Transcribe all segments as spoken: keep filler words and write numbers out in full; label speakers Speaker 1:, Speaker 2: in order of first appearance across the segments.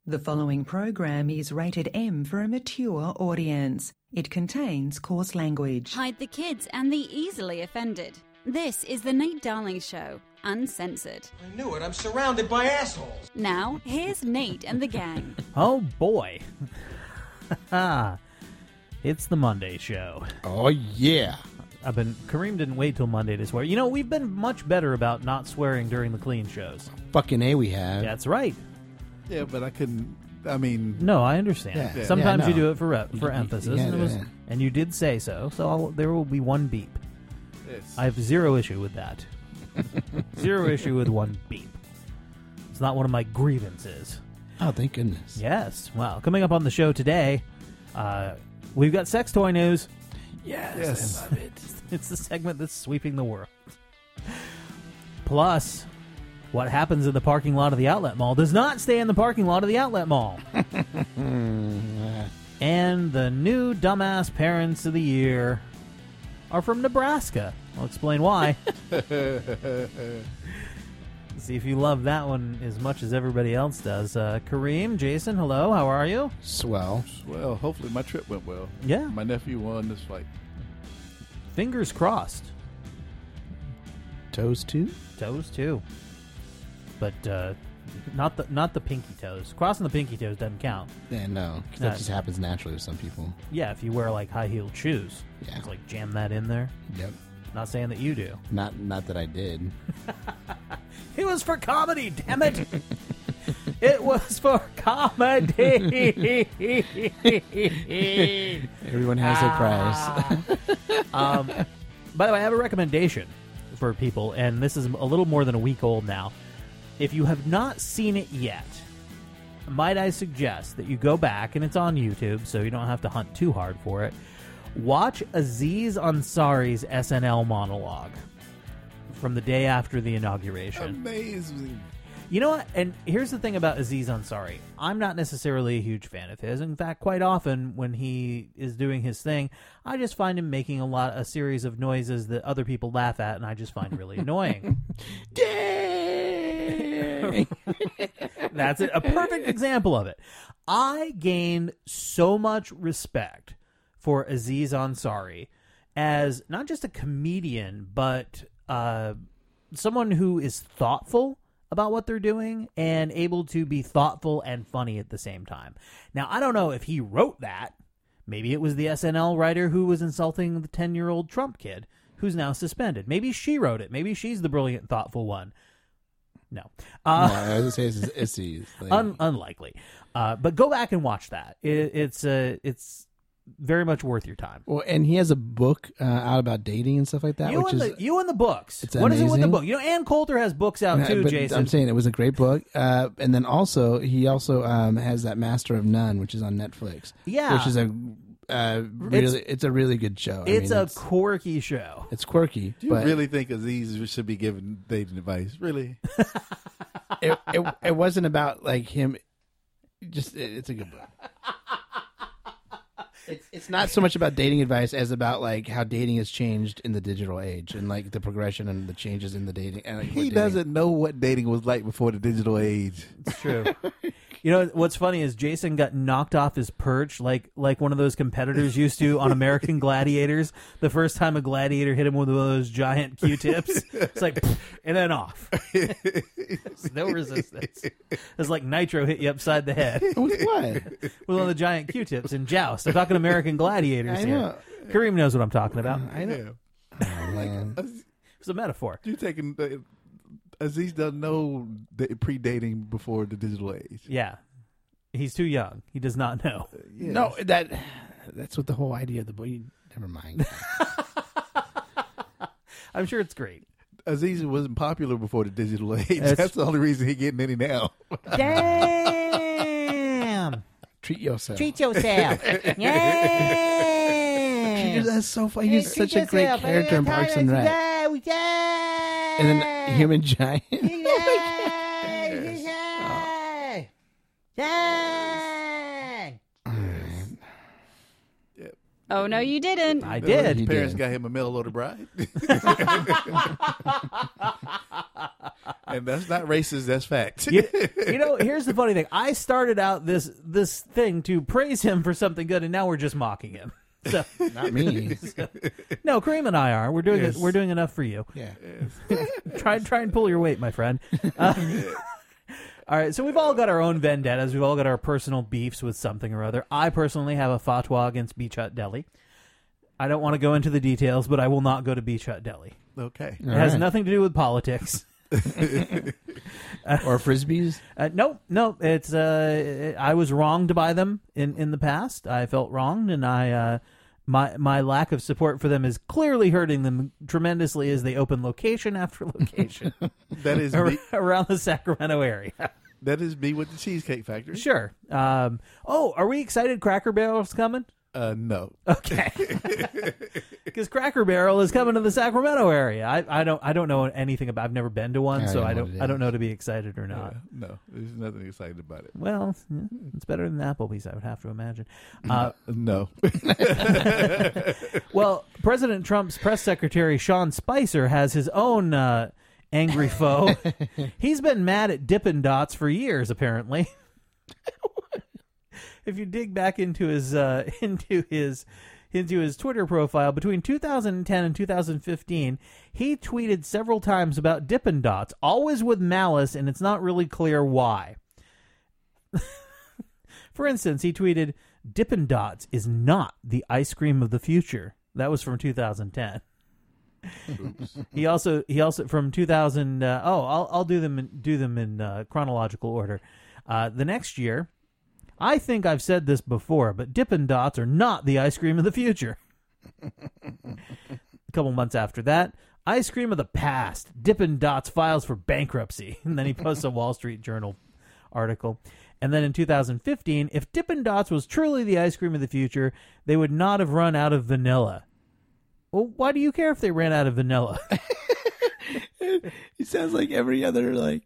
Speaker 1: The following program is rated M for a mature audience. It contains coarse language.
Speaker 2: Hide the kids and the easily offended. This is the Nate Darling Show, uncensored.
Speaker 3: I knew it. I'm surrounded by assholes.
Speaker 2: Now, here's Nate and the gang.
Speaker 4: Oh, boy. It's the Monday show.
Speaker 5: Oh, yeah.
Speaker 4: I've been... Kareem didn't wait till Monday to swear. You know, we've been much better about not swearing during the clean shows.
Speaker 5: Fucking A we have.
Speaker 4: That's right.
Speaker 6: Yeah, but I couldn't... I mean...
Speaker 4: No, I understand.
Speaker 5: Yeah, yeah.
Speaker 4: Sometimes
Speaker 5: Yeah,
Speaker 4: you
Speaker 5: no.
Speaker 4: do it for re- for
Speaker 5: You-
Speaker 4: emphasis,
Speaker 5: yeah,
Speaker 4: and, it was,
Speaker 5: yeah.
Speaker 4: and you did say so, so I'll, there will be one beep.
Speaker 6: Yes.
Speaker 4: I have zero issue with that. Zero issue with one beep. It's not one of my grievances.
Speaker 5: Oh, thank goodness.
Speaker 4: Yes. Well, coming up on the show today, uh, we've got sex toy news.
Speaker 5: Yes.
Speaker 6: Yes.
Speaker 5: I love it.
Speaker 4: It's the segment that's sweeping the world. Plus, what happens in the parking lot of the outlet mall does not stay in the parking lot of the outlet mall. And the new dumbass parents of the year are from Nebraska. I'll explain why. See if you love that one as much as everybody else does. Uh, Kareem, Jason, hello, how are you?
Speaker 5: Swell.
Speaker 6: Well, hopefully my trip went well.
Speaker 4: Yeah.
Speaker 6: My nephew won this fight.
Speaker 4: Fingers crossed.
Speaker 5: Toes too?
Speaker 4: Toes too, but uh, not the not the pinky toes. Crossing the pinky toes doesn't count.
Speaker 5: Yeah, no. 'Cause
Speaker 4: No.
Speaker 5: that just happens naturally with some people.
Speaker 4: Yeah, if you wear like high heeled shoes,
Speaker 5: Yeah.
Speaker 4: just like jam that in there.
Speaker 5: Yep.
Speaker 4: Not saying that you do.
Speaker 5: Not not that I did.
Speaker 4: It was for comedy, damn it! It was for comedy.
Speaker 5: Everyone has their price.
Speaker 4: um, by the way, I have a recommendation for people, and this is a little more than a week old now. If you have not seen it yet, might I suggest that you go back, and it's on YouTube, so you don't have to hunt too hard for it. Watch Aziz Ansari's S N L monologue from the day after the inauguration.
Speaker 6: Amazing.
Speaker 4: You know what? And here's the thing about Aziz Ansari. I'm not necessarily a huge fan of his. In fact, quite often when he is doing his thing, I just find him making a lot, a series of noises that other people laugh at, and I just find really annoying.
Speaker 5: Dang!
Speaker 4: That's it. A perfect example of it. I gained so much respect for Aziz Ansari as not just a comedian, but uh, someone who is thoughtful about what they're doing and able to be thoughtful and funny at the same time. Now, I don't know if he wrote that. Maybe it was the S N L writer who was insulting the ten-year-old Trump kid who's now suspended. Maybe she wrote it. Maybe she's the brilliant, thoughtful one. No. Uh,
Speaker 5: no, I was going to say it's, it's like,
Speaker 4: un- unlikely. Uh, but go back and watch that. It, it's uh, it's very much worth your time.
Speaker 5: well, and he has a book uh, out about dating and stuff like that,
Speaker 4: You
Speaker 5: which
Speaker 4: and,
Speaker 5: is
Speaker 4: the, you and the books.
Speaker 5: it's
Speaker 4: What is it with the
Speaker 5: amazing.
Speaker 4: book? You know, Ann Coulter has books out
Speaker 5: Uh,
Speaker 4: too,
Speaker 5: but
Speaker 4: Jason.
Speaker 5: I'm saying it was a great book. Uh, and then also, he also um, has that Master of None, which is on Netflix.
Speaker 4: Yeah.
Speaker 5: Which is a uh, really, it's, a really good show. I
Speaker 4: it's
Speaker 5: mean,
Speaker 4: a
Speaker 5: it's,
Speaker 4: quirky show.
Speaker 5: it's quirky,
Speaker 6: Do you
Speaker 5: but
Speaker 6: really think Aziz should be giving dating advice? Really?
Speaker 5: it, it it wasn't about like him. Just it, it's a good book. It's it's not so much about dating advice as about like how dating has changed in the digital age and like the progression and the changes in the dating. And, like, what
Speaker 6: He
Speaker 5: dating-
Speaker 6: doesn't know what dating was like before the digital age.
Speaker 4: It's true. You know what's funny is Jason got knocked off his perch like like one of those competitors used to on American Gladiators. The first time a gladiator hit him with one of those giant Q-tips, it's like, pff, and then off. No resistance. It's like Nitro hit you upside the head
Speaker 5: With what?
Speaker 4: with one of the giant Q-tips in Joust. I'm talking American Gladiators
Speaker 5: I
Speaker 4: here.
Speaker 5: know.
Speaker 4: Kareem knows what I'm talking about.
Speaker 5: I know.
Speaker 6: Yeah.
Speaker 5: Oh, man.
Speaker 4: It's a metaphor.
Speaker 6: You taking uh, Aziz doesn't know da- pre-dating before the digital age.
Speaker 4: Yeah. He's too young. He does not know.
Speaker 6: Yeah.
Speaker 5: No, that that's what the whole idea of the book. Never mind.
Speaker 4: I'm sure it's great.
Speaker 6: Aziz wasn't popular before the digital age.
Speaker 4: That's-
Speaker 6: That's, the only reason he getting any now.
Speaker 4: Damn.
Speaker 5: Treat yourself.
Speaker 4: Treat yourself. Yeah.
Speaker 5: That's so funny. He's such a great character in Parks and Rec. And then Human Giant.
Speaker 2: Oh, no, you didn't.
Speaker 4: I
Speaker 6: His
Speaker 4: did.
Speaker 5: You
Speaker 6: parents
Speaker 5: did.
Speaker 6: got him a mail-order bride. And that's not racist, that's fact.
Speaker 4: you, you know, here's the funny thing. I started out this this thing to praise him for something good, and now we're just mocking him. So,
Speaker 5: Not me.
Speaker 4: no, Kareem and I are. We're doing
Speaker 6: Yes.
Speaker 4: it. We're doing enough for you.
Speaker 5: Yeah.
Speaker 4: Try try and pull your weight, my friend. Uh, all right, so we've all got our own vendettas. We've all got our personal beefs with something or other. I personally have a fatwa against Beach Hut Deli. I don't want to go into the details, but I will not go to Beach Hut Deli.
Speaker 6: Okay.
Speaker 4: It has nothing to do with politics.
Speaker 5: Or Frisbees.
Speaker 4: Uh, no, no, it's uh, I was wrong to buy them in, in the past. I felt wronged, and I uh, my my lack of support for them is clearly hurting them tremendously as they open location after location
Speaker 6: That is
Speaker 4: ar-
Speaker 6: me,
Speaker 4: around the Sacramento area.
Speaker 6: that is me with the Cheesecake Factory.
Speaker 4: Sure. Um, oh, are we excited? Cracker Barrel's coming.
Speaker 6: Uh, no.
Speaker 4: Okay, because Cracker Barrel is coming to the Sacramento area. I, I don't I don't know anything about. I've never been to one,
Speaker 5: I
Speaker 4: so
Speaker 5: don't
Speaker 4: I
Speaker 5: know
Speaker 4: don't
Speaker 5: what it
Speaker 4: I don't
Speaker 5: is.
Speaker 4: know to be excited or not.
Speaker 6: Uh, no. There's nothing exciting about it.
Speaker 4: Well, yeah, it's better than Applebee's, I would have to imagine. Uh,
Speaker 6: No.
Speaker 4: well, President Trump's press secretary, Sean Spicer, has his own uh, angry foe. He's been mad at Dippin' Dots for years, apparently. If you dig back into his uh, into his into his Twitter profile, between two thousand ten and two thousand fifteen, he tweeted several times about Dippin' Dots, always with malice, and it's not really clear why. For instance, he tweeted, "Dippin' Dots is not the ice cream of the future." That was from two thousand ten. He also he also from two thousand. Uh, oh, I'll I'll do them in, do them in uh, chronological order. Uh, the next year, I think I've said this before, but Dippin' Dots are not the ice cream of the future. A couple months after that, ice cream of the past. Dippin' Dots files for bankruptcy, and then he posts a Wall Street Journal article. And then in two thousand fifteen, if Dippin' Dots was truly the ice cream of the future, they would not have run out of vanilla. Well, why do you care if they ran out of vanilla?
Speaker 5: He sounds like every other, like,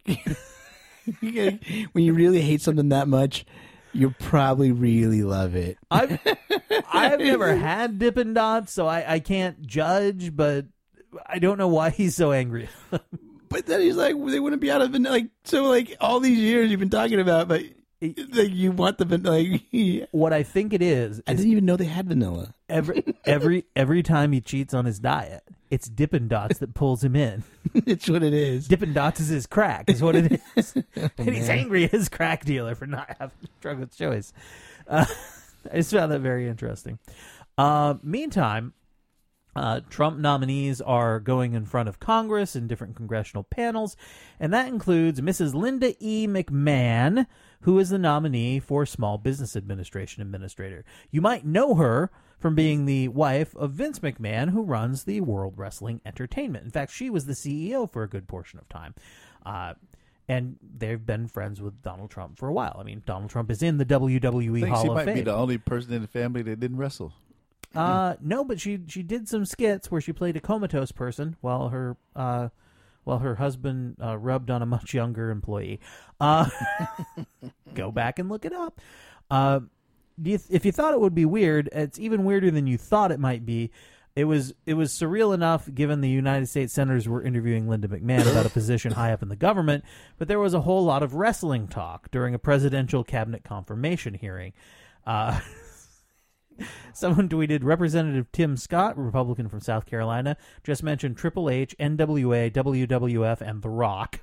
Speaker 5: when you really hate something that much, you'll probably really love it.
Speaker 4: I've I've never had Dippin' Dots, so I, I can't judge, but I don't know why he's so angry.
Speaker 5: But then he's like, they wouldn't be out of vanilla. Like, so, like, all these years you've been talking about, but like you want the vanilla. Like,
Speaker 4: What I think it is,
Speaker 5: I
Speaker 4: is
Speaker 5: didn't even know they had vanilla.
Speaker 4: every every every time he cheats on his diet, it's Dippin' Dots that pulls him in.
Speaker 5: It's what it is.
Speaker 4: Dippin' Dots is his crack, is what it is. And he's angry at his crack dealer for not having drug of choice. Uh, I just found that very interesting. Uh, meantime, uh, Trump nominees are going in front of Congress in different congressional panels, and that includes Missus Linda E. McMahon, who is the nominee for Small Business Administration Administrator. You might know her from being the wife of Vince McMahon, who runs the World Wrestling Entertainment. In fact, she was the C E O for a good portion of time. Uh, and they've been friends with Donald Trump for a while. I mean, Donald Trump is in the W W E
Speaker 6: I think
Speaker 4: Hall
Speaker 6: she
Speaker 4: of
Speaker 6: might
Speaker 4: Fame.
Speaker 6: be the only person in the family that didn't wrestle.
Speaker 4: Uh, no, but she she did some skits where she played a comatose person while her uh, while her husband uh, rubbed on a much younger employee. Uh, go back and look it up. Uh, do you, if you thought it would be weird, it's even weirder than you thought it might be. It was it was surreal enough, given the United States senators were interviewing Linda McMahon about a position high up in the government, but there was a whole lot of wrestling talk during a presidential cabinet confirmation hearing. Uh, someone tweeted, Representative Tim Scott, Republican from South Carolina, just mentioned Triple H, N W A, W W F, and The Rock.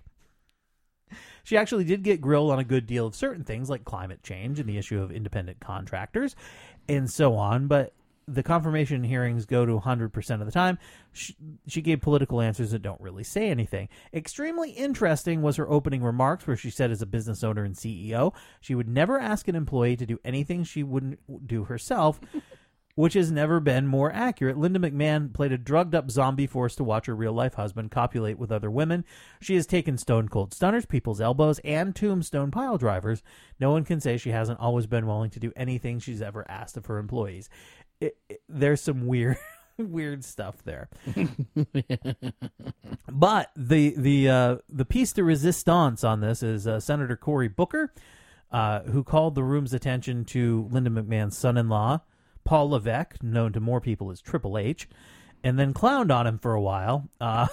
Speaker 4: She actually did get grilled on a good deal of certain things like climate change and the issue of independent contractors and so on, but the confirmation hearings go to one hundred percent of the time. She, she gave political answers that don't really say anything. Extremely interesting was her opening remarks, where she said as a business owner and C E O, she would never ask an employee to do anything she wouldn't do herself, which has never been more accurate. Linda McMahon played a drugged-up zombie forced to watch her real-life husband copulate with other women. She has taken stone-cold stunners, people's elbows, and tombstone pile drivers. No one can say she hasn't always been willing to do anything she's ever asked of her employees. It, it, there's some weird weird stuff there. But the the uh, the piece de resistance on this is uh, Senator Cory Booker, uh, who called the room's attention to Linda McMahon's son-in-law, Paul Levesque, known to more people as Triple H, and then clowned on him for a while. Uh,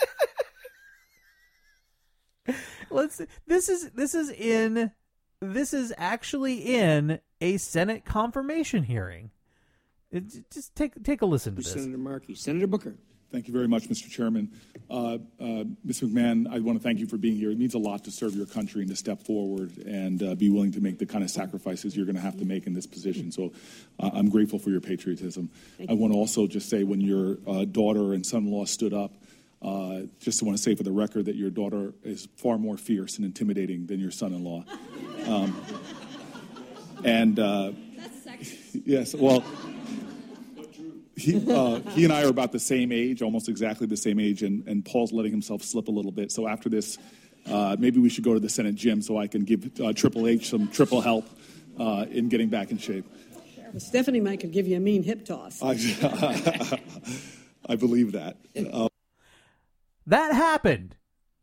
Speaker 4: let's. This is this is in. This is actually in a Senate confirmation hearing. It, just take take a listen to this.
Speaker 7: Senator Markey, Senator Booker.
Speaker 8: Thank you very much, Mister Chairman. Uh, uh, Mister McMahon, I want to thank you for being here. It means a lot to serve your country and to step forward and uh, be willing to make the kind of sacrifices you're going to have to make in this position. So uh, I'm grateful for your patriotism. I want to also just say when your uh, daughter and son-in-law stood up, uh, just want to say for the record that your daughter is far more fierce and intimidating than your son-in-law. Um, and uh,
Speaker 2: That's sexy.
Speaker 8: Yes, well... He, uh, he and I are about the same age, almost exactly the same age, and, and Paul's letting himself slip a little bit. So after this, uh, maybe we should go to the Senate gym so I can give uh, Triple H some triple help uh, in getting back in shape.
Speaker 9: Well, Stephanie might could give you a mean hip toss.
Speaker 8: I, I believe that. Uh,
Speaker 4: that happened.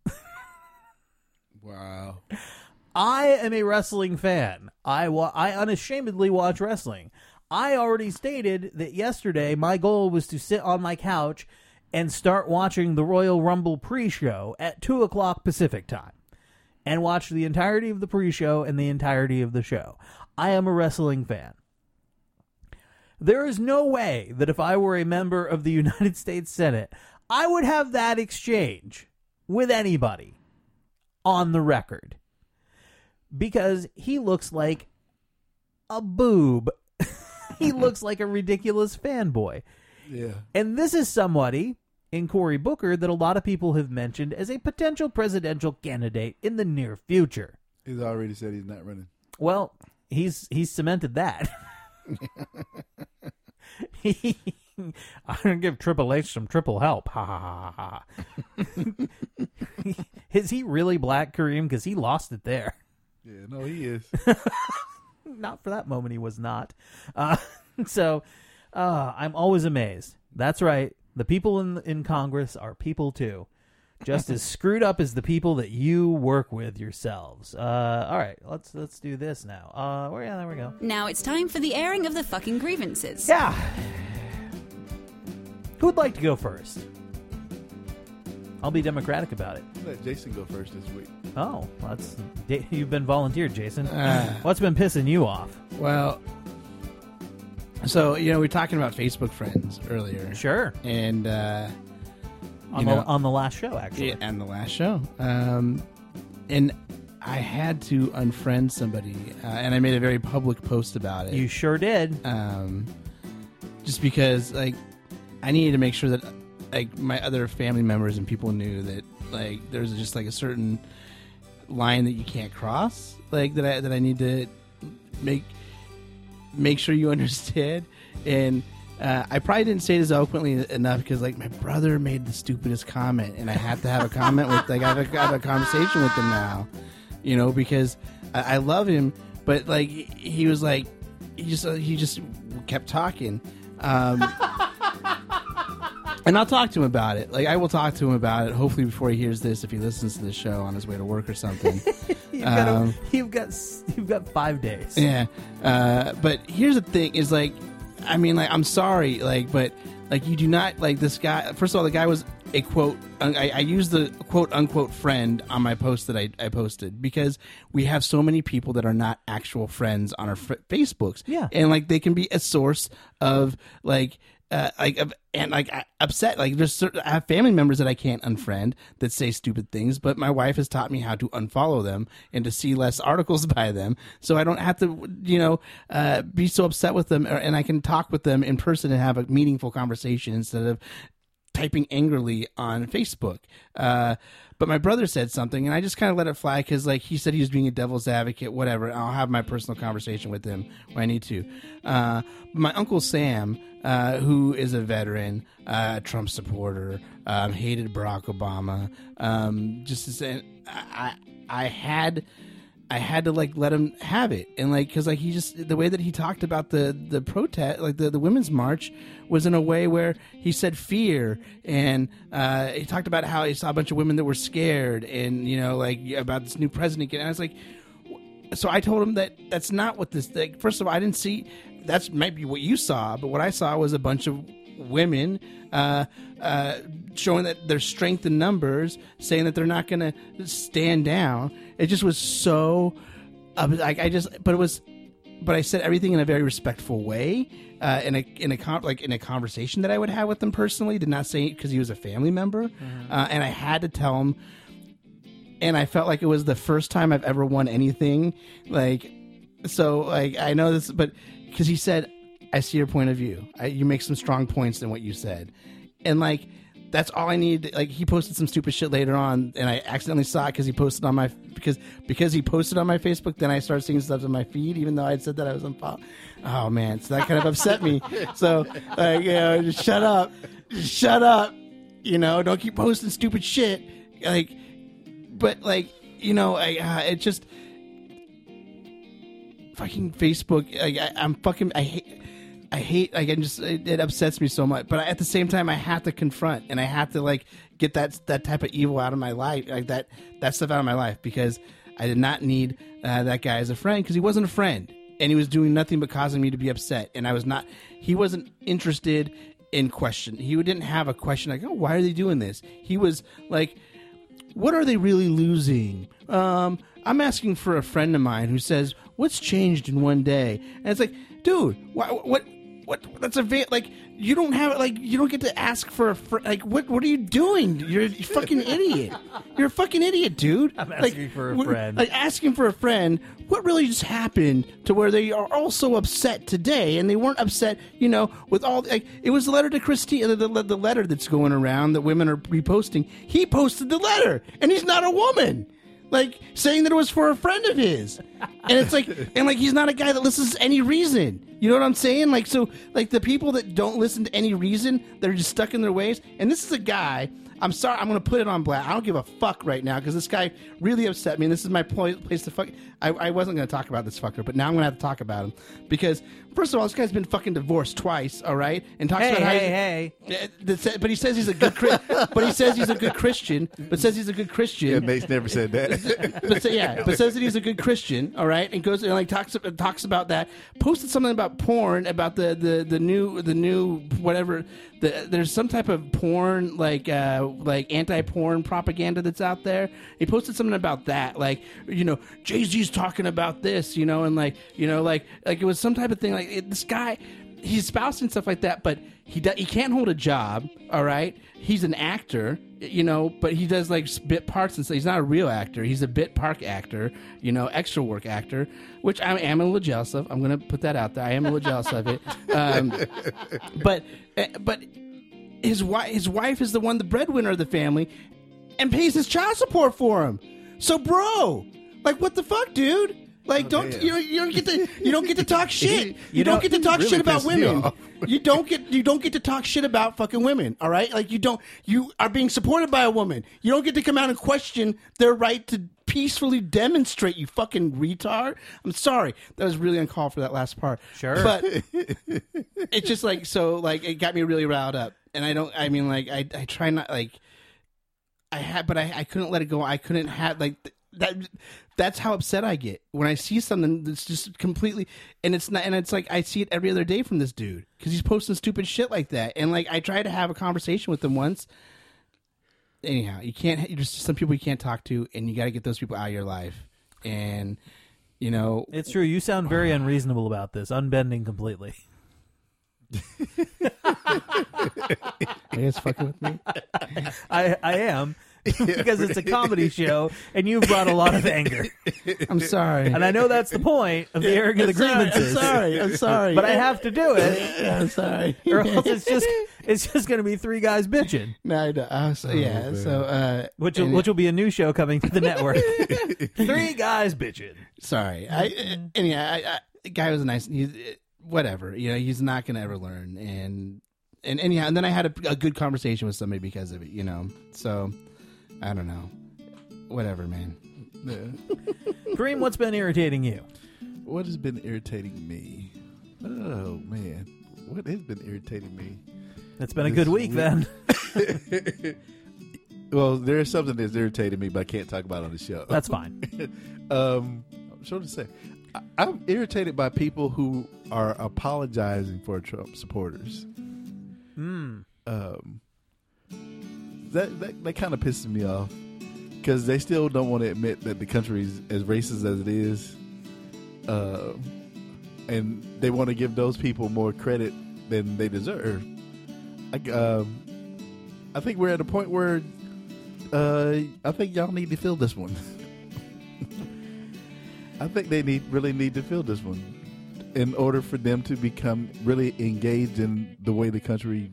Speaker 5: Wow.
Speaker 4: I am a wrestling fan. I wa- I unashamedly watch wrestling. I already stated that yesterday my goal was to sit on my couch and start watching the Royal Rumble pre-show at two o'clock Pacific time and watch the entirety of the pre-show and the entirety of the show. I am a wrestling fan. There is no way that if I were a member of the United States Senate, I would have that exchange with anybody on the record because he looks like a boob. He looks like a ridiculous fanboy.
Speaker 6: Yeah.
Speaker 4: And this is somebody in Cory Booker that a lot of people have mentioned as a potential presidential candidate in the near future.
Speaker 6: He's already said he's not running.
Speaker 4: Well, he's he's cemented that. he, I'm going to give Triple H some triple help. Ha ha ha ha. Is he really black, Kareem? Because he lost it there.
Speaker 6: Yeah, no, he is.
Speaker 4: Not for that moment, he was not. Uh, so uh, I'm always amazed. That's right. The people in in Congress are people too, just as screwed up as the people that you work with yourselves. Uh, all right, let's let's do this now. Uh, where, yeah, there we go.
Speaker 2: Now it's time for the airing of the fucking grievances.
Speaker 4: Yeah. Who'd like to go first? I'll be democratic about it.
Speaker 6: Let Jason go first this week.
Speaker 4: Oh, that's you've been volunteered, Jason.
Speaker 5: Uh,
Speaker 4: What's been pissing you off?
Speaker 5: Well, so, you know, we were talking about Facebook friends earlier.
Speaker 4: Sure.
Speaker 5: And, uh,
Speaker 4: on,
Speaker 5: know,
Speaker 4: the, on the last show, actually.
Speaker 5: Yeah, on the last show. Um, and I had to unfriend somebody, uh, and I made a very public post about it.
Speaker 4: You sure did.
Speaker 5: Um, just because, like, I needed to make sure that, like, my other family members and people knew that, like, there's just, like, a certain line that you can't cross, like, that I, that I need to make make sure you understand. And uh, I probably didn't say this eloquently enough because, like, my brother made the stupidest comment, and I have to have a comment with, like, I have a, have a conversation with him now, you know, because I, I love him, but, like, he was like, he just he just kept talking. Um, And I'll talk to him about it. Like, I will talk to him about it, hopefully before he hears this, if he listens to the show on his way to work or something.
Speaker 4: you've, got
Speaker 5: um,
Speaker 4: a, you've got you've got five days.
Speaker 5: Yeah. Uh, but here's the thing: is like, I mean, like, I'm sorry, like, but like, you do not like this guy. First of all, the guy was a quote. I, I used the quote unquote friend on my post that I, I posted because we have so many people that are not actual friends on our f- Facebooks.
Speaker 4: Yeah,
Speaker 5: and like they can be a source of like. Uh, like and like upset. Like there's certain, I have family members that I can't unfriend that say stupid things, but my wife has taught me how to unfollow them and to see less articles by them, so I don't have to, you know, uh, be so upset with them, or, and I can talk with them in person and have a meaningful conversation instead of typing angrily on Facebook. Uh, but my brother said something, and I just kind of let it fly because, like, he said he was being a devil's advocate, whatever. I'll have my personal conversation with him when I need to. Uh, my Uncle Sam, uh, who is a veteran, uh, Trump supporter, um, hated Barack Obama, um, just to say, I, I had... I had to like let him have it, and like because like he just the way that he talked about the the protest, like the, the women's march, was in a way where he said fear, and uh, he talked about how he saw a bunch of women that were scared, and you know like about this new president. And I was like, so I told him that that's not what this. Like, first of all, I didn't see. That's maybe what you saw, but what I saw was a bunch of women uh, uh, showing that their strength in numbers, saying that they're not going to stand down. It just was so. Uh, like I just, but it was, but I said everything in a very respectful way, uh, in a in a con- like in a conversation that I would have with him personally. Did not say it because he was a family member, mm-hmm. uh, and I had to tell him. And I felt like it was the first time I've ever won anything, like so. Like I know this, but because he said, "I see your point of view. I, you make some strong points in what you said," and like. That's all I need. Like he posted some stupid shit later on, and I accidentally saw it because he posted on my because because he posted on my Facebook. Then I started seeing stuff on my feed, even though I had said that I was unfollowed. Oh man, so that kind of upset me. So like, you know, just shut up, just shut up. You know, don't keep posting stupid shit. Like, but like, you know, I uh, it just fucking Facebook. Like I, I'm fucking. I hate. I hate, like, I just, it, it upsets me so much. But at the same time, I have to confront and I have to, like, get that that type of evil out of my life, like that, that stuff out of my life because I did not need uh, that guy as a friend because he wasn't a friend and he was doing nothing but causing me to be upset. And I was not, he wasn't interested in question. He didn't have a question like, oh, why are they doing this? He was like, what are they really losing? Um, I'm asking for a friend of mine who says, what's changed in one day? And it's like, dude, what, what, What that's a va- like you don't have like you don't get to ask for a fr- like what what are you doing? You're a fucking idiot. You're a fucking idiot, dude.
Speaker 4: I'm asking
Speaker 5: like,
Speaker 4: for a friend.
Speaker 5: Like asking for a friend. What really just happened to where they are all so upset today, and they weren't upset, you know, with all like it was the letter to Christine, the, the, the letter that's going around that women are reposting. He posted the letter, and he's not a woman. Like saying that it was for a friend of his, and it's like, and like he's not a guy that listens to any reason. You know what I'm saying? Like so, like the people that don't listen to any reason, they're just stuck in their ways. And this is a guy. I'm sorry, I'm going to put it on blast. I don't give a fuck right now because this guy really upset me. And this is my pl- place to fuck. I, I wasn't going to talk about this fucker, but now I'm going to have to talk about him because first of all, this guy's been fucking divorced twice. All right, and talks
Speaker 4: hey,
Speaker 5: about how
Speaker 4: hey,
Speaker 5: hey. But he says he's a good. But he says he's a good Christian. But says he's a good Christian.
Speaker 6: Yeah, Nate's never said that.
Speaker 5: but say, yeah, but says that he's a good Christian. All right, and goes and like talks talks about that. Posted something about porn about the the, the new the new whatever. The, there's some type of porn like uh, like anti-porn propaganda that's out there. He posted something about that, like you know Jay-Z's talking about this, you know, and like you know like like it was some type of thing. Like it, this guy, he's espousing stuff like that, but he do, he can't hold a job. All right, he's an actor, you know, but he does like bit parts and stuff. He's not a real actor. He's a bit part actor, you know, extra work actor, which I am a little jealous of. I'm going to put that out there. I am a little jealous of it. Um, but but his wife his wife is the one, the breadwinner of the family, and pays his child support for him. So, bro, like, what the fuck, dude? Like, oh, don't you, you don't get to you don't get to talk shit. You, you don't get to talk really shit about women. You don't get you don't get to talk shit about fucking women. All right, like you don't you are being supported by a woman. You don't get to come out and question their right to peacefully demonstrate. You fucking retard. I'm sorry, that was really uncalled for that last part.
Speaker 4: Sure,
Speaker 5: but it's just like so like it got me really riled up. And I don't. I mean, like I I try not like I had, but I I couldn't let it go. I couldn't have like. That that's how upset I get when I see something that's just completely and it's not and it's like I see it every other day from this dude because he's posting stupid shit like that and like I tried to have a conversation with him once. Anyhow, you can't. There's just some people you can't talk to, and you got to get those people out of your life. And you know,
Speaker 4: it's true. You sound very unreasonable about this, unbending completely.
Speaker 5: Are you guys fucking with me?
Speaker 4: I I am. Because it's a comedy show, and you've brought a lot of anger.
Speaker 5: I'm sorry,
Speaker 4: and I know that's the point of the airing of the grievances.
Speaker 5: I'm sorry, I'm sorry,
Speaker 4: but I have to do it.
Speaker 5: Yeah, I'm sorry,
Speaker 4: or else it's just it's just going to be three guys bitching.
Speaker 5: No, I know. Uh, so, yeah, oh, so uh,
Speaker 4: which will, which will be a new show coming to the network. Three guys bitching.
Speaker 5: Sorry, I anyhow, I, I, the guy was a nice. He, whatever, you know, he's not going to ever learn, and and anyhow, and then I had a, a good conversation with somebody because of it, you know, so. I don't know. Whatever, man.
Speaker 6: Yeah.
Speaker 4: Kareem, what's been irritating you?
Speaker 6: What has been irritating me? Oh, man. What has been irritating me?
Speaker 4: It's been a good week, week. then.
Speaker 6: Well, there is something that's irritating me, but I can't talk about it on the show.
Speaker 4: That's fine.
Speaker 6: um, so to say, I, I'm irritated by people who are apologizing for Trump supporters.
Speaker 4: Mm.
Speaker 6: Um, that that, that kind of pisses me off because they still don't want to admit that the country is as racist as it is, uh, and they want to give those people more credit than they deserve. I, um, I think we're at a point where uh, I think y'all need to fill this one. I think they need really need to fill this one in order for them to become really engaged in the way the country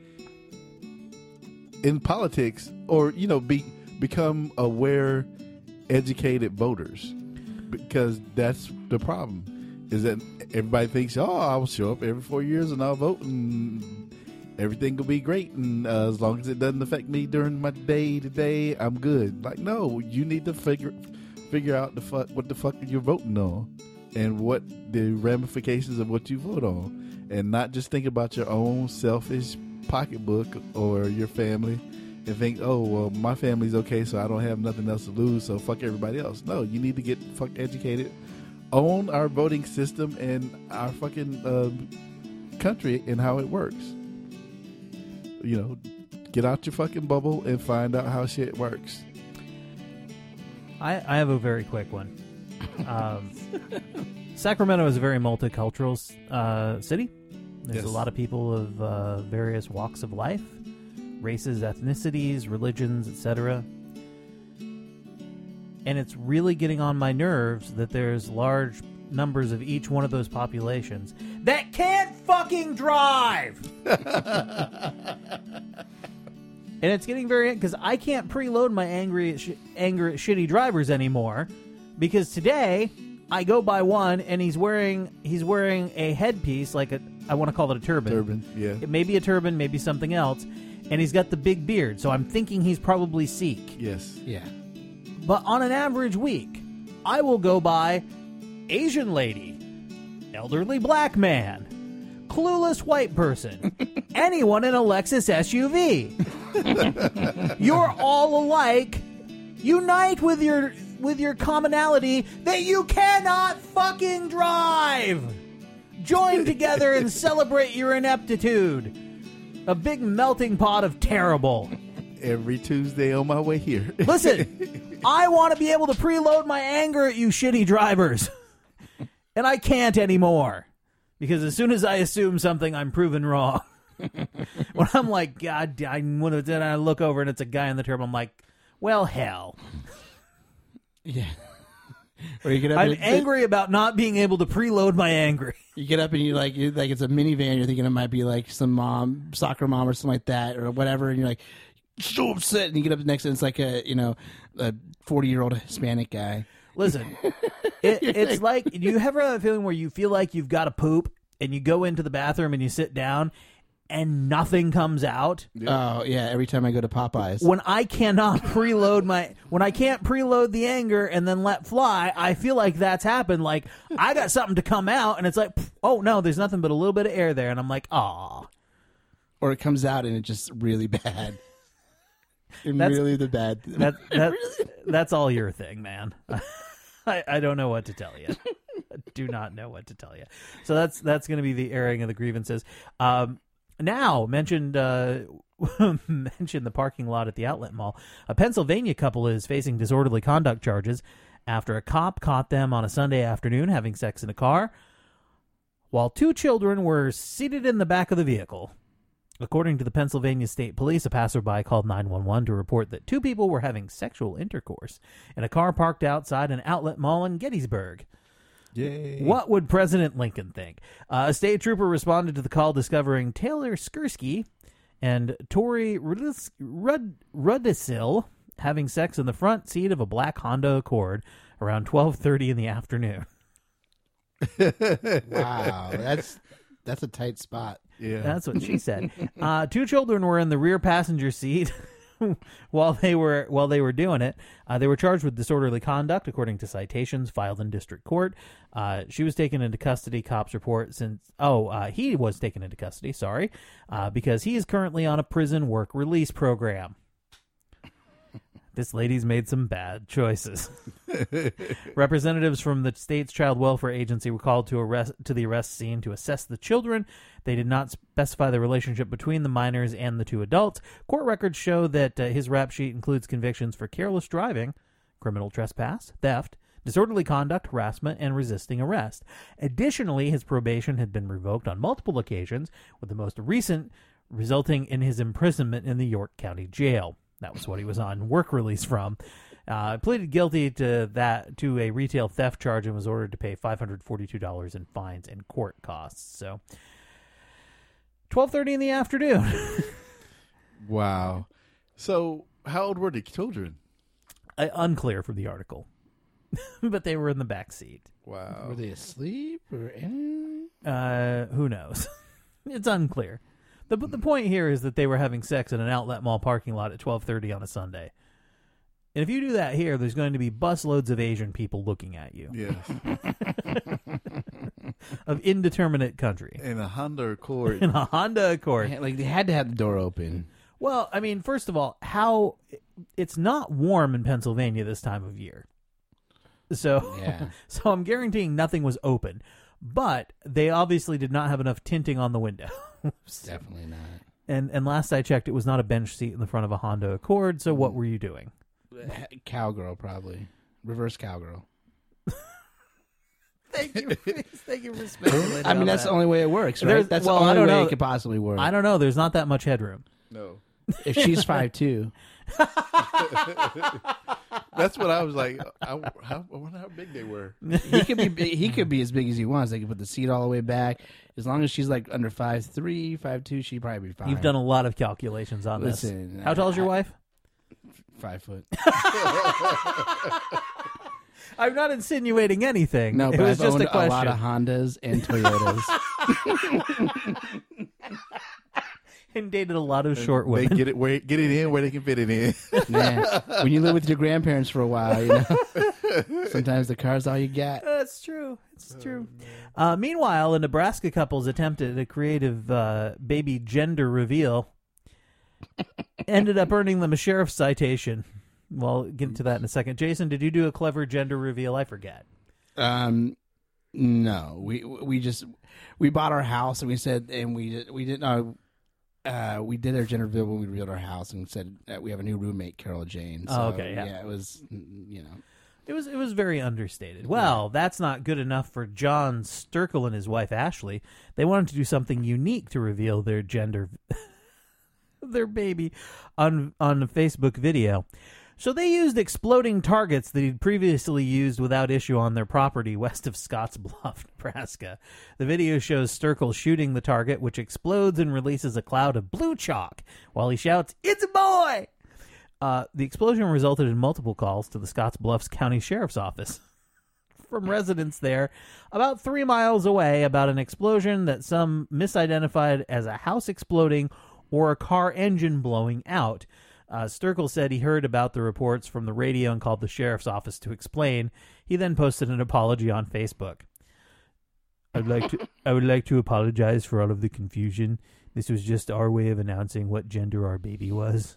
Speaker 6: in politics, or you know, be become aware, educated voters, because that's the problem. Is that everybody thinks, oh, I'll show up every four years and I'll vote and everything will be great, and uh, as long as it doesn't affect me during my day to day, I'm good. Like, no, you need to figure figure out the fuck what the fuck you're voting on, and what the ramifications of what you vote on, and not just think about your own selfish pocketbook or your family, and think, oh well, my family's okay, so I don't have nothing else to lose, so fuck everybody else. No, you need to get fuck educated on our voting system and our fucking uh, country and how it works. You know, get out your fucking bubble and find out how shit works.
Speaker 4: I, I have a very quick one. Um, Sacramento is a very multicultural uh, city. There's
Speaker 6: Yes.
Speaker 4: a lot of people of uh, various walks of life, races, ethnicities, religions, et cetera. And it's really getting on my nerves that there's large numbers of each one of those populations that can't fucking drive. And it's getting very, because I can't preload my angry at sh- anger at shitty drivers anymore, because today I go by one and he's wearing he's wearing a headpiece, like a I want to call it a turban.
Speaker 6: Turban, yeah.
Speaker 4: It may be a turban, maybe something else, and he's got the big beard, so I'm thinking he's probably Sikh.
Speaker 6: Yes.
Speaker 5: Yeah.
Speaker 4: But on an average week, I will go by Asian lady, elderly black man, clueless white person, anyone in a Lexus S U V. You're all alike. Unite with your with your commonality that you cannot fucking drive. Join together and celebrate your ineptitude. A big melting pot of terrible.
Speaker 6: Every Tuesday on my way here.
Speaker 4: Listen, I want to be able to preload my anger at you shitty drivers. And I can't anymore. Because as soon as I assume something, I'm proven wrong. When I'm like, God, I, when then I look over and it's a guy in the turban, I'm like, well, hell.
Speaker 5: Yeah. Or you get up
Speaker 4: I'm
Speaker 5: and,
Speaker 4: angry about not being able to preload my anger.
Speaker 5: You get up and you like you like it's a minivan. You're thinking it might be like some mom, soccer mom, or something like that, or whatever. And you're like so upset. And you get up next, and it's like a you know a forty year old Hispanic guy.
Speaker 4: Listen, it, it's like, do you ever have a feeling where you feel like you've got to poop and you go into the bathroom and you sit down and nothing comes out?
Speaker 5: Oh yeah, every time I go to Popeyes.
Speaker 4: When I cannot preload my, when I can't preload the anger and then let fly, I feel like that's happened. Like I got something to come out and it's like, oh no, there's nothing but a little bit of air there, and I'm like, aw.
Speaker 5: Or it comes out and it's just really bad. And
Speaker 4: That's-
Speaker 5: really the bad.
Speaker 4: That that that's all your thing, man. I, I don't know what to tell you. I do not know what to tell you. So that's that's going to be the airing of the grievances. Um, now mentioned uh, mentioned the parking lot at the outlet mall. A Pennsylvania couple is facing disorderly conduct charges after a cop caught them on a Sunday afternoon having sex in a car while two children were seated in the back of the vehicle. According to the Pennsylvania State Police, a passerby called nine one one to report that two people were having sexual intercourse in a car parked outside an outlet mall in Gettysburg.
Speaker 6: Yay.
Speaker 4: What would President Lincoln think? Uh, a state trooper responded to the call, discovering Taylor Skursky and Tori Rudis- Rud- Rudisil having sex in the front seat of a black Honda Accord around twelve thirty in the afternoon.
Speaker 5: Wow, that's that's a tight spot.
Speaker 6: Yeah.
Speaker 4: That's what she said. Uh, two children were in the rear passenger seat while they were while they were doing it. Uh, they were charged with disorderly conduct, according to citations filed in district court. Uh, she was taken into custody. Cops report since oh uh, he was taken into custody. Sorry, uh, because he is currently on a prison work release program. This lady's made some bad choices. Representatives from the state's child welfare agency were called to arrest to the arrest scene to assess the children. They did not specify the relationship between the minors and the two adults. Court records show that uh, his rap sheet includes convictions for careless driving, criminal trespass, theft, disorderly conduct, harassment, and resisting arrest. Additionally, his probation had been revoked on multiple occasions, with the most recent resulting in his imprisonment in the York County Jail. That was what he was on work release from. Uh, pleaded guilty to that to a retail theft charge and was ordered to pay five hundred forty-two dollars in fines and court costs. So, twelve thirty in the afternoon.
Speaker 6: Wow. So, how old were the children?
Speaker 4: Uh, unclear from the article, but they were in the back seat.
Speaker 6: Wow.
Speaker 5: Were they asleep or anything?
Speaker 4: Uh, who knows? It's unclear. The, but the point here is that they were having sex in an outlet mall parking lot at twelve thirty on a Sunday. And if you do that here, there's going to be busloads of Asian people looking at you.
Speaker 6: Yes.
Speaker 4: Of indeterminate country.
Speaker 6: In a Honda Accord.
Speaker 4: In a Honda Accord.
Speaker 5: Like, they had to have the door open.
Speaker 4: Well, I mean, first of all, how it's not warm in Pennsylvania this time of year. So,
Speaker 5: Yeah.
Speaker 4: so I'm guaranteeing nothing was open. But they obviously did not have enough tinting on the window.
Speaker 5: Definitely not.
Speaker 4: And and last I checked, it was not a bench seat in the front of a Honda Accord. So what were you doing?
Speaker 5: Cowgirl, probably. Reverse cowgirl.
Speaker 4: Thank you. Thank you for speculating.
Speaker 5: I mean,
Speaker 4: on
Speaker 5: that's
Speaker 4: that.
Speaker 5: the only way it works, right?
Speaker 4: There's-
Speaker 5: That's
Speaker 4: well,
Speaker 5: the
Speaker 4: I
Speaker 5: only
Speaker 4: don't
Speaker 5: way
Speaker 4: know.
Speaker 5: it could possibly work.
Speaker 4: I don't know. There's not that much headroom.
Speaker 6: No.
Speaker 5: If she's five two.
Speaker 6: That's what I was like. I, how, I wonder how big they were.
Speaker 5: He could be big, he could be as big as he wants. They could put the seat all the way back. As long as she's like under five three, five two, she'd probably be fine.
Speaker 4: You've done a lot of calculations on
Speaker 5: Listen,
Speaker 4: this. How tall is your
Speaker 5: I-
Speaker 4: wife?
Speaker 5: five foot.
Speaker 4: I'm not insinuating anything.
Speaker 5: No,
Speaker 4: it
Speaker 5: but
Speaker 4: was
Speaker 5: I've
Speaker 4: just
Speaker 5: owned
Speaker 4: a question.
Speaker 5: a lot of Hondas and Toyotas.
Speaker 4: And dated a lot of short
Speaker 6: They
Speaker 4: women.
Speaker 6: get it where get it in where they can fit it in.
Speaker 5: Man, when you live with your grandparents for a while, you know, sometimes the car's all you got.
Speaker 4: That's true. It's true. Uh, meanwhile, a Nebraska couple's attempted a creative uh, baby gender reveal ended up earning them a sheriff's citation. Well, I'll get to that in a second. Jason, did you do a clever gender reveal? I forget.
Speaker 5: Um, no, we we just we bought our house and we said and we we didn't know. Uh, we did our gender reveal when we revealed our house and said that we have a new roommate, Carol Jane. So,
Speaker 4: Oh, okay, yeah.
Speaker 5: it was, you know.
Speaker 4: It was it was very understated. Well, that's not good enough for John Sturkle and his wife Ashley. They wanted to do something unique to reveal their gender, their baby, on on a Facebook video. So they used exploding targets that he'd previously used without issue on their property west of Scottsbluff, Nebraska. The video shows Sturkle shooting the target, which explodes and releases a cloud of blue chalk while he shouts, "It's a boy!" Uh, the explosion resulted in multiple calls to the Scottsbluffs County Sheriff's Office from residents there about three miles away about an explosion that some misidentified as a house exploding or a car engine blowing out. Uh, Sturkle said he heard about the reports from the radio and called the sheriff's office to explain. He then posted an apology on Facebook. I'd like to I would like to apologize for all of the confusion. This was just our way of announcing what gender our baby was.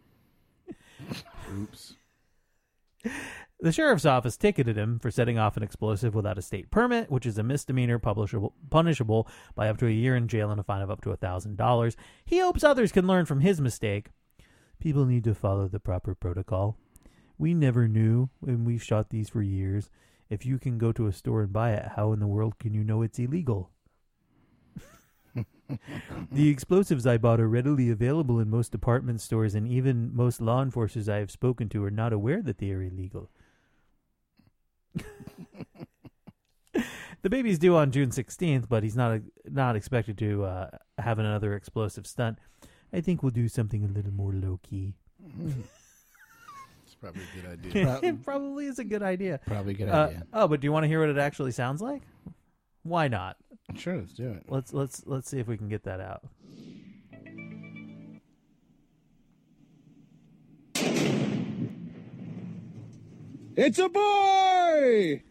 Speaker 6: Oops.
Speaker 4: The sheriff's office ticketed him for setting off an explosive without a state permit, which is a misdemeanor publishable, punishable by up to a year in jail and a fine of up to one thousand dollars. He hopes others can learn from his mistake. People need to follow the proper protocol. We never knew, and we've shot these for years. If you can go to a store and buy it, how in the world can you know it's illegal? The explosives I bought are readily available in most department stores, and even most law enforcers I have spoken to are not aware that they are illegal. The baby's due on June sixteenth, but he's not not expected to uh, have another explosive stunt. I think we'll do something a little more low-key.
Speaker 6: It's probably a good idea.
Speaker 4: It probably is a good idea.
Speaker 5: Probably a good
Speaker 4: Uh,
Speaker 5: idea.
Speaker 4: oh, but do you want to hear what it actually sounds like? Why not?
Speaker 5: Sure, let's do it.
Speaker 4: Let's let's let's see if we can get that out.
Speaker 3: It's a boy!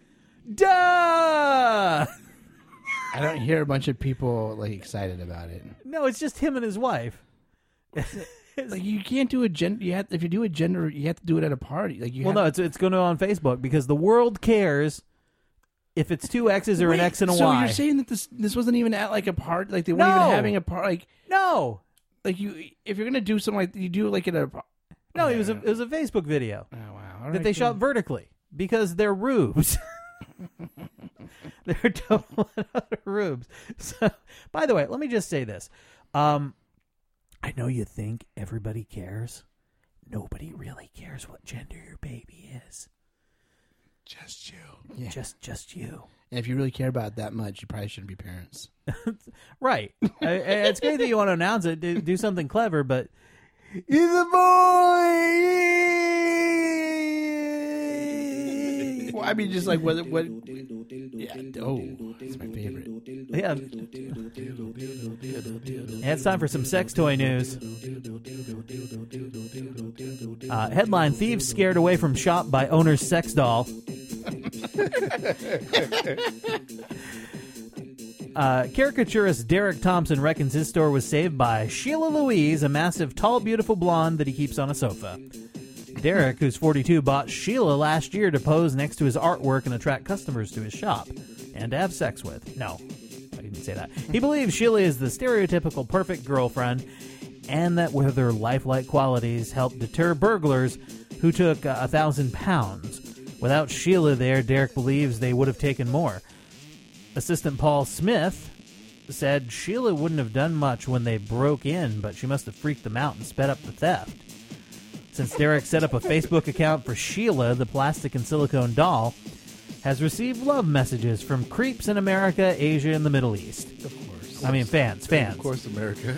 Speaker 4: Duh!
Speaker 5: I don't hear a bunch of people like excited about it.
Speaker 4: No, it's just him and his wife.
Speaker 5: like you can't do a gender. You have, if you do a gender, you have to do it at a party. Like you
Speaker 4: well,
Speaker 5: have,
Speaker 4: no, it's it's going to on Facebook because the world cares if it's two X's or
Speaker 5: Wait,
Speaker 4: an X and a
Speaker 5: so
Speaker 4: Y.
Speaker 5: you're saying that this this wasn't even at like a party? Like they weren't
Speaker 4: No.
Speaker 5: even having a party? Like
Speaker 4: no,
Speaker 5: like you, if you're gonna do something like you do like at a.
Speaker 4: no, it was a it was a Facebook video
Speaker 5: Oh wow! All
Speaker 4: that
Speaker 5: right,
Speaker 4: they
Speaker 5: cool.
Speaker 4: shot vertically because they're rubes. They're total rubes. So, by the way, let me just say this. Um, I know you think everybody cares. Nobody really cares what gender your baby is.
Speaker 6: Just you.
Speaker 5: Yeah.
Speaker 4: Just, just you.
Speaker 5: And if you really care about it that much, you probably shouldn't be parents.
Speaker 4: Right. I, I, it's great that you want to announce it, do, do something clever, but he's a boy.
Speaker 5: Well, I mean, just like what? What? Yeah. Oh, that's my favorite.
Speaker 4: Yeah. Yeah, it's time for some sex toy news. Uh, headline: Thieves scared away from shop by owner's sex doll. Uh, caricaturist Derek Thompson reckons his store was saved by Sheila Louise, a massive, tall, beautiful blonde that he keeps on a sofa. Derek, who's forty-two, bought Sheila last year to pose next to his artwork and attract customers to his shop and to have sex with. No, I didn't say that. He believes Sheila is the stereotypical perfect girlfriend and that with her lifelike qualities helped deter burglars who took uh, a thousand pounds. Without Sheila there, Derek believes they would have taken more. Assistant Paul Smith said Sheila wouldn't have done much when they broke in, but she must have freaked them out and sped up the theft. Since Derek set up a Facebook account for Sheila, the plastic and silicone doll has received love messages from creeps in America, Asia, and the Middle East.
Speaker 6: Of course.
Speaker 4: I mean, fans, fans.
Speaker 6: Of course, America.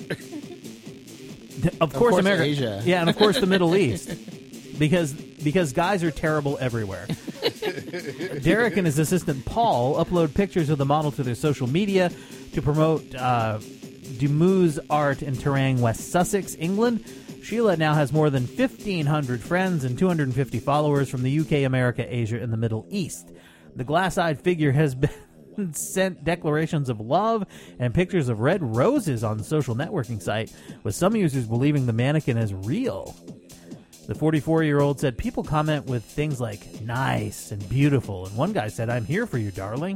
Speaker 4: Of course,
Speaker 5: course
Speaker 4: America.
Speaker 5: Asia.
Speaker 4: Yeah, and of course the Middle East. Because because guys are terrible everywhere. Derek and his assistant Paul upload pictures of the model to their social media to promote uh, Dumou's art in Terang, West Sussex, England. Sheila now has more than fifteen hundred friends and two hundred fifty followers from the U K, America, Asia, and the Middle East. The glass-eyed figure has been sent declarations of love and pictures of red roses on the social networking site, with some users believing the mannequin is real. The forty-four-year-old said people comment with things like nice and beautiful, and one guy said, "I'm here for you, darling."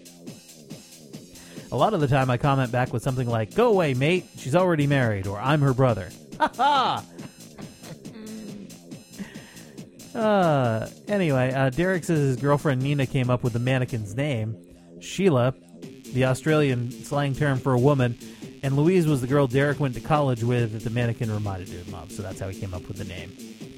Speaker 4: A lot of the time I comment back with something like, "Go away, mate, she's already married," or "I'm her brother." Ha ha! Uh, anyway, uh, Derek says his girlfriend Nina came up with the mannequin's name, Sheila, the Australian slang term for a woman, and Louise was the girl Derek went to college with that the mannequin reminded him of, so that's how he came up with the name.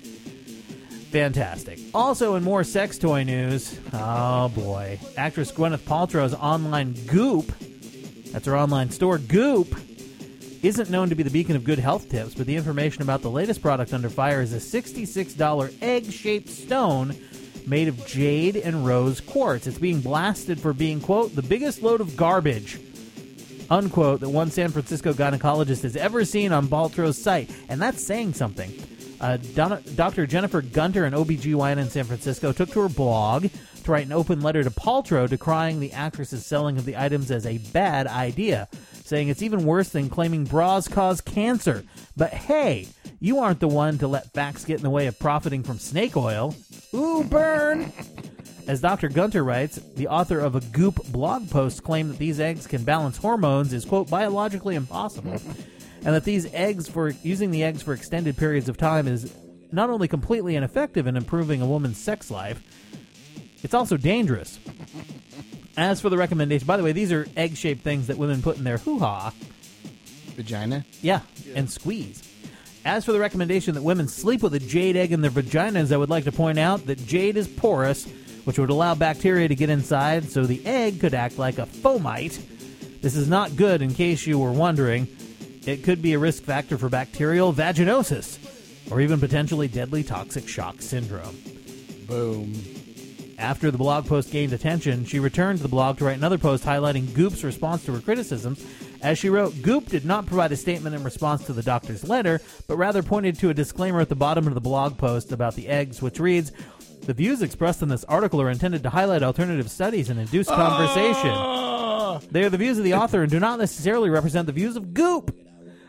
Speaker 4: Fantastic. Also, in more sex toy news, oh boy, actress Gwyneth Paltrow's online Goop, that's her online store, Goop, isn't known to be the beacon of good health tips, but the information about the latest product under fire is a sixty-six dollars egg-shaped stone made of jade and rose quartz. It's being blasted for being, quote, the biggest load of garbage, unquote, that one San Francisco gynecologist has ever seen on Paltrow's site. And that's saying something. Uh, Don- Doctor Jennifer Gunter, an O B G Y N in San Francisco, took to her blog to write an open letter to Paltrow decrying the actress's selling of the items as a bad idea, saying it's even worse than claiming bras cause cancer. But hey, you aren't the one to let facts get in the way of profiting from snake oil. Ooh, burn! As Doctor Gunter writes, the author of a Goop blog post claimed that these eggs can balance hormones is, quote, biologically impossible, and that these eggs for using the eggs for extended periods of time is not only completely ineffective in improving a woman's sex life, it's also dangerous. As for the recommendation, by the way, these are egg-shaped things that women put in their hoo-ha.
Speaker 5: Vagina?
Speaker 4: Yeah, and squeeze. As for the recommendation that women sleep with a jade egg in their vaginas, I would like to point out that jade is porous, which would allow bacteria to get inside, so the egg could act like a fomite. This is not good, in case you were wondering. It could be a risk factor for bacterial vaginosis, or even potentially deadly toxic shock syndrome.
Speaker 5: Boom.
Speaker 4: After the blog post gained attention, she returned to the blog to write another post highlighting Goop's response to her criticisms. As she wrote, Goop did not provide a statement in response to the doctor's letter, but rather pointed to a disclaimer at the bottom of the blog post about the eggs, which reads, "The views expressed in this article are intended to highlight alternative studies and induce conversation.
Speaker 5: Oh!
Speaker 4: They are the views of the author and do not necessarily represent the views of Goop."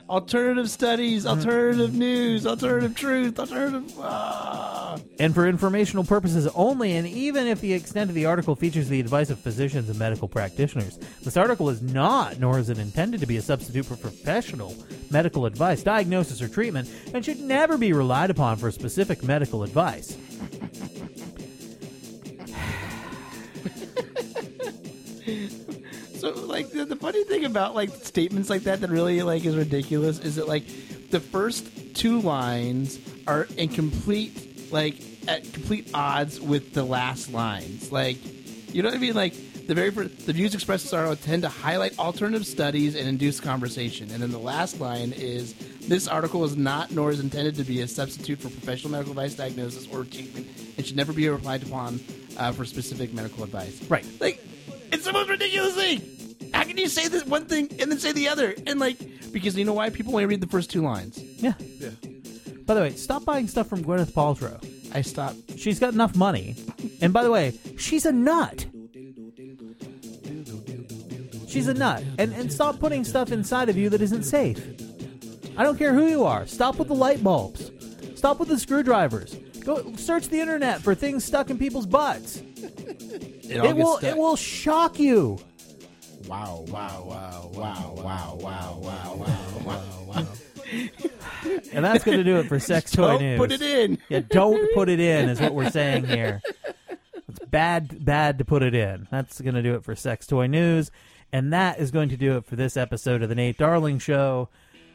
Speaker 5: alternative studies, alternative news, alternative truth, alternative... Ah.
Speaker 4: And for informational purposes only, and even if the extent of the article features the advice of physicians and medical practitioners, this article is not, nor is it intended to be a substitute for professional medical advice, diagnosis, or treatment, and should never be relied upon for specific medical advice.
Speaker 5: So, like, the, the funny thing about, like, statements like that that really, like, is ridiculous is that, like, the first two lines are in complete, like, at complete odds with the last lines. Like, you know what I mean? Like, the very first, the views expressed in this article tend to highlight alternative studies and induce conversation. And then the last line is, this article is not nor is intended to be a substitute for professional medical advice, diagnosis, or treatment, and should never be relied upon uh, for specific medical advice.
Speaker 4: Right.
Speaker 5: Like, it's the most ridiculous thing. How can you say this one thing and then say the other? And, like, because you know why? People only read the first two lines.
Speaker 4: Yeah. Yeah. By the way, stop buying stuff from Gwyneth Paltrow.
Speaker 5: I stopped.
Speaker 4: She's got enough money. And by the way, she's a nut. She's a nut. And, and stop putting stuff inside of you that isn't safe. I don't care who you are. Stop with the light bulbs. Stop with the screwdrivers. Go search the internet for things stuck in people's butts.
Speaker 5: It,
Speaker 4: it will stuck. It will shock you.
Speaker 5: Wow, wow, wow, wow, wow, wow, wow, wow, wow, wow.
Speaker 4: And that's going to do it for Sex Toy
Speaker 5: don't
Speaker 4: News.
Speaker 5: Don't put it in.
Speaker 4: Yeah, don't put it in is what we're saying here. It's bad, bad to put it in. That's going to do it for Sex Toy News. And that is going to do it for this episode of The Nate Darling Show.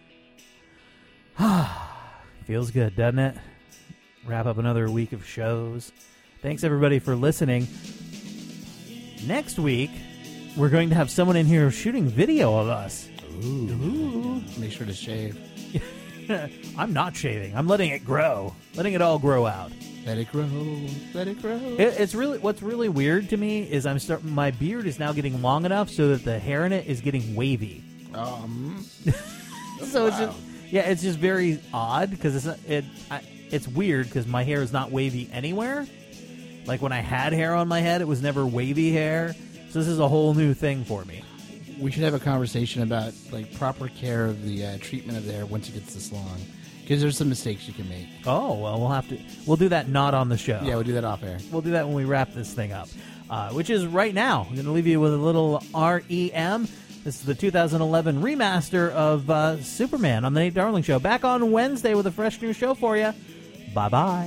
Speaker 4: Feels good, doesn't it? Wrap up another week of shows. Thanks, everybody, for listening. Next week, we're going to have someone in here shooting video of us.
Speaker 5: Ooh. Ooh. Make sure to shave.
Speaker 4: I'm not shaving. I'm letting it grow. Letting it all grow out.
Speaker 5: Let it grow. Let it grow.
Speaker 4: It, it's really what's really weird to me is I'm start. My beard is now getting long enough so that the hair in it is getting wavy.
Speaker 5: Um.
Speaker 4: so
Speaker 5: wow.
Speaker 4: it's just yeah, it's just very odd because it's it. I, it's weird because my hair is not wavy anywhere. Like when I had hair on my head, it was never wavy hair. So this is a whole new thing for me.
Speaker 5: We should have a conversation about like proper care of the uh, treatment of the hair once it gets this long, because there's some mistakes you can make.
Speaker 4: Oh well, we'll have to. We'll do that not on the show.
Speaker 5: Yeah, we'll do that off air.
Speaker 4: We'll do that when we wrap this thing up, uh, which is right now. I'm going to leave you with a little R E M. This is the two thousand eleven remaster of uh, Superman on the Nate Darling Show. Back on Wednesday with a fresh new show for you. Bye bye.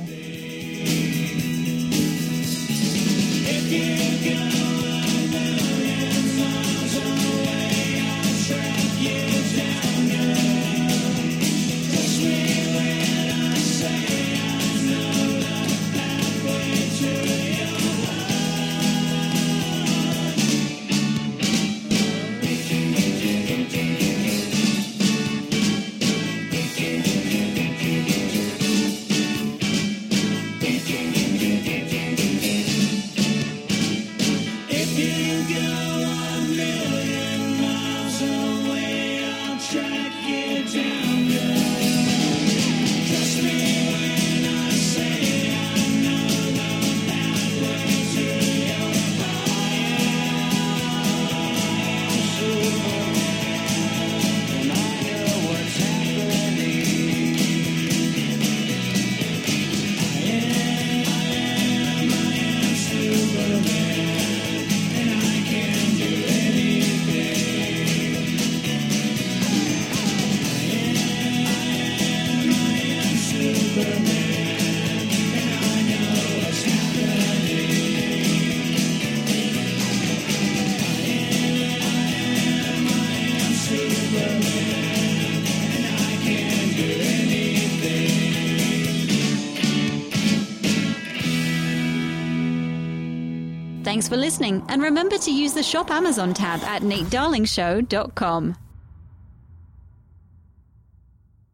Speaker 2: Thanks for listening, and remember to use the Shop Amazon tab at nate darling show dot com.